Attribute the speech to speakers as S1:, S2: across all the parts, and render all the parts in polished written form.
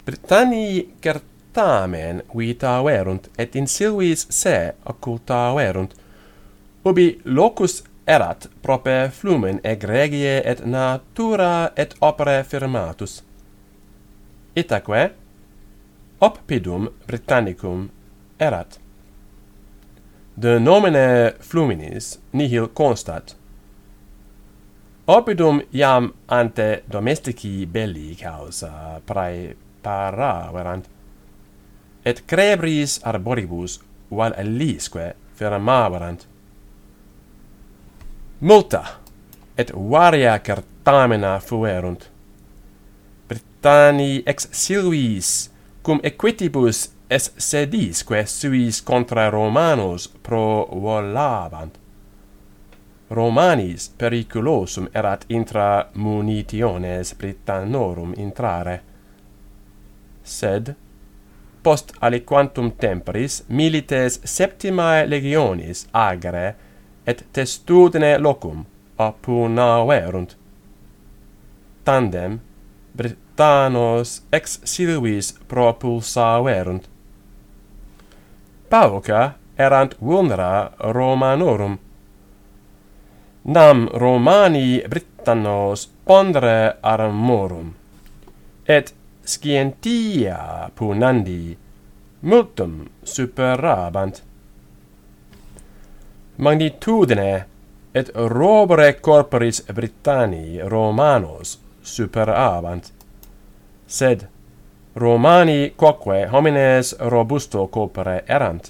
S1: Britanniae certamen vitaverunt et in silvis se occultaverunt, ubi locus erat prope flumen egregie et natura et opere firmatus. Itaque oppidum Britannicum erat. De nomine fluminis nihil constat. Oppidum iam ante domestici belli causa praeparaverant, et crebris arboribus val ellisque firmaverant. Multa et varia certamina fuerunt. Britanniae ex silvis cum equitibus es sedisque suis contra Romanos pro volavant. Romanis periculosum erat intra munitiones Britannorum intrare. Sed, post aliquantum temporis, milites septimae legionis agere et testudine locum oppunaverunt. Tandem Britannos ex silvis propulsaverunt. Pauca erant vulnera Romanorum. Nam Romani Britannos pondere armorum, et scientia punandi multum superabant. Magnitudine et robere corporis Britanniae Romanos superabant, sed Romani quoque homines robusto corpore erant.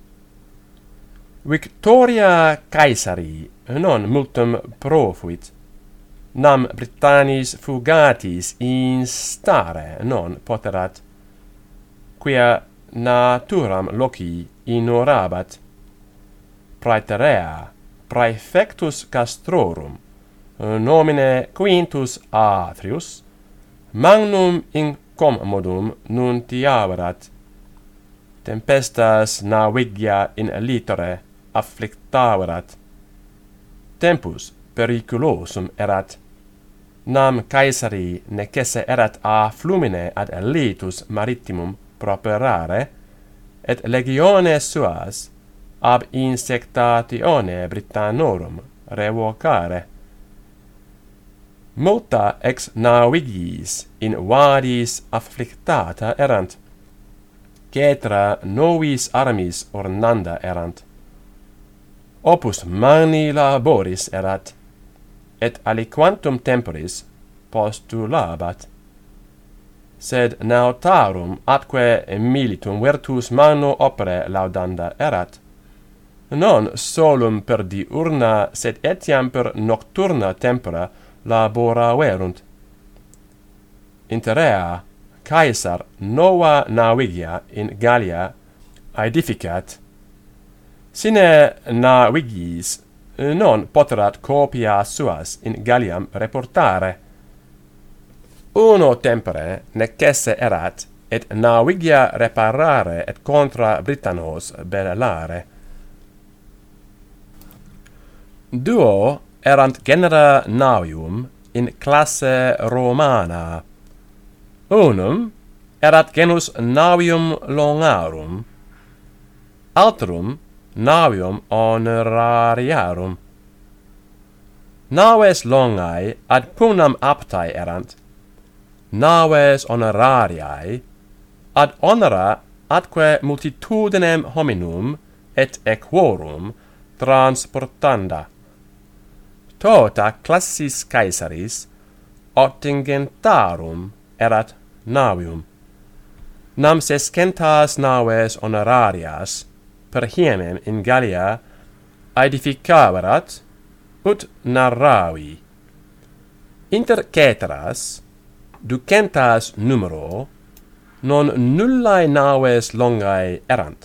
S1: Victoria Caesari non multum profuit, nam Britannis fugatis instare non poterat, quia naturam loci ignorabat. Praeterea praefectus castrorum, nomine Quintus Atrius, magnum incommodum nuntiaverat. Tempestas navigia in littore afflictaverat. Tempus periculosum erat. Nam Caesari necesse erat a flumine ad litus maritimum properare, et legiones suas ab insectatione Britannorum revocare. Multa ex navigis in vadis afflictata erant, cetra novis armis ornanda erant. Opus magni laboris erat, et aliquantum temporis postulabat. Sed nautarum atque militum virtus magno opere laudanda erat, non solum per diurna, sed etiam per nocturna tempora laboraverunt. Inter rea Caesar nova navigia in Gallia aedificat, sine navigis non poterat copia suas in Galliam reportare. Uno tempore necesse erat, et navigia reparare et contra Britannos bellare. Duo erant genera navium in classe Romana. Unum erat genus navium longarum, alterum navium honorariarum. Naves longae ad punam aptae erant, naves honorariae ad honora atque multitudinem hominum et equorum transportanda. Tota classis Caesaris ottingentarum erat navium. Nam sescentas naves honorarias per hienem in Gallia aedificaverat, ut narravi. Inter caeteras, ducentas numero, non nullae naves longae erant.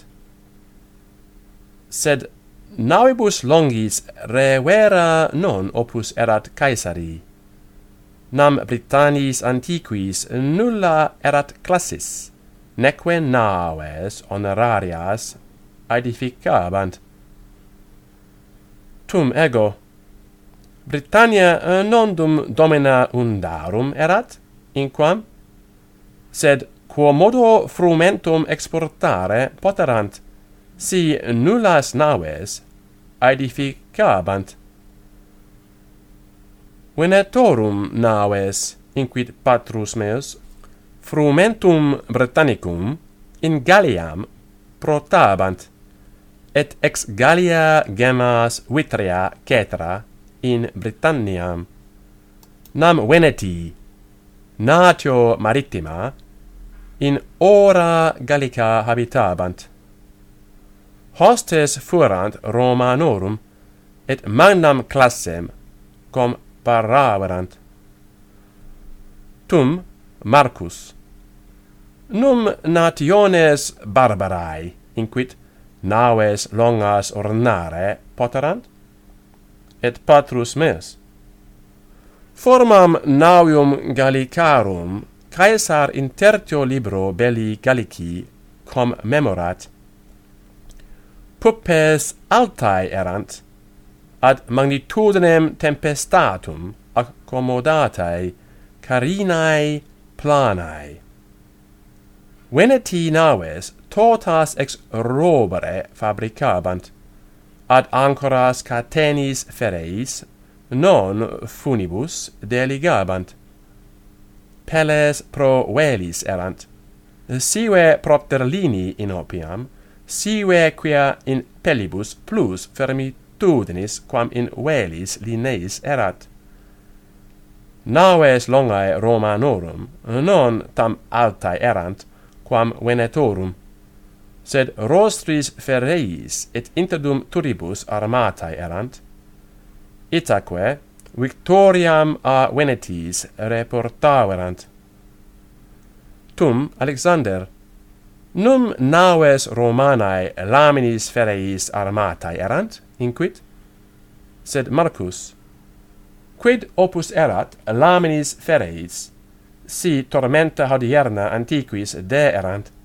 S1: Sed navibus longis revera non opus erat Caesari. Nam Britannis antiquis nulla erat classis, neque naves honorarias aedificabant. Tum ego, Britannia non dum domina undarum erat, inquam, sed quomodo frumentum exportare poterant, si nullas naves aedificabant. Venetorum naves, inquit patrus meus, frumentum Britannicum in Galliam protabant, et ex Gallia gemmas vitrea cetera in Britanniam. Nam Veneti, natio maritima, in ora Gallica habitabant. Hostes furant Romanorum, et magnam classem comparaverant. Tum, Marcus, num nationes barbarae, inquit naves longas ornare poterant? Et patrus meus. Formam navium Gallicarum Caesar in tertio libro belli Gallici commemorat. Pupes altae erant, ad magnitudinem tempestatum accommodatae carinae planae. Veneti naves totas ex robere fabricabant, ad ancoras catenis ferreis non funibus deligabant. Pelles pro velis erant, sive propter lini in opiam, sive quia in pellibus plus fermitudinis quam in velis lineis erat. Naves longae Romanorum non tam altae erant quam Venetorum, sed rostris ferreis et interdum turibus armatae erant, itaque victoriam a Venetis reportaverant. Tum, Alexander, num naves Romanae laminis ferreis armatae erant, inquit? Sed Marcus, quid opus erat laminis ferreis, si tormenta hodierna antiquis de erant?